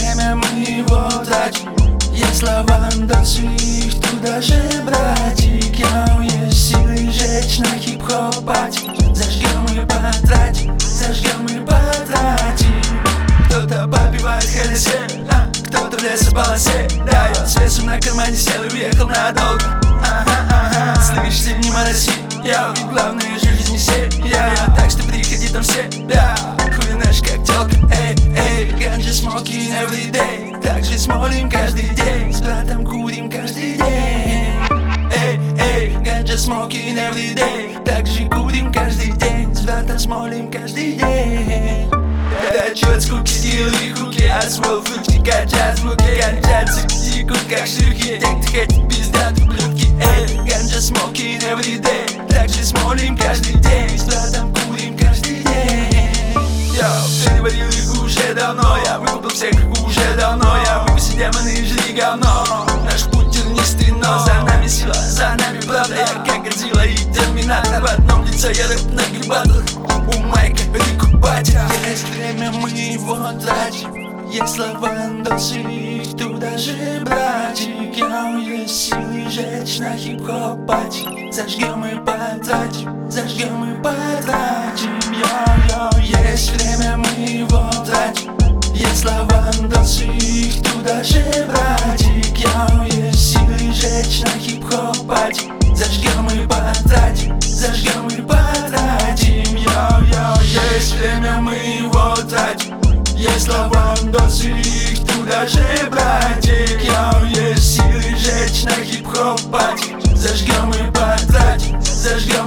время мы его тратим. Есть слова, дальше их туда же, братик. Есть силы жечь на хип-хоп пати. Зажгем и потратим, зажгем и потратим. Кто-то попивает Хеннесси, кто-то в лесополосе. Да, я с весом на кармане сел и уехал надолго. Слышите, не мороси, я ведь главное жизнь не я. Так что приходи там все, да. Хули наш как тёлка, эй, ганджа смокин every day. Так же смолим каждый день, с братом курим каждый день. Эй, ганджа смокин every day. Так же курим каждый день, с братом смолим каждый день. Да чё от скуки делай хуки, освоил фрукты, качать звуки. Кончаться текут как шлюхи, так ты хоть пиздатые блюдки. Эй, ганджа смокин every day. Так же смолим каждый день, с братом курим каждый день. Йоу, переварил их уже давно, я выкупил всех их уже давно. Я выкуси демоны и жри говно. Наш путь тернистый, но за нами сила, за нами правда. Я как Годзилла и Терминатор в одном лице, я рэп на грибатлах. У Майка Рикубатя. Есть время, мы его тратим. Есть слова, дальше их туда же, братик. Есть силы жечь на хип-хоп пати. Зажгем и потратим, зажгем и потратим. Есть время, мы его тратим. Есть слова, дальше их туда же, братик. Есть силы жечь на хип-хоп пати. Зажгем и потратим, зажгем и потратим. Есть время, мы его тратим. Есть слова, дальше их туда же, братик. Есть силы жечь на хип-хоп пати. Зажгем и потратим, зажгем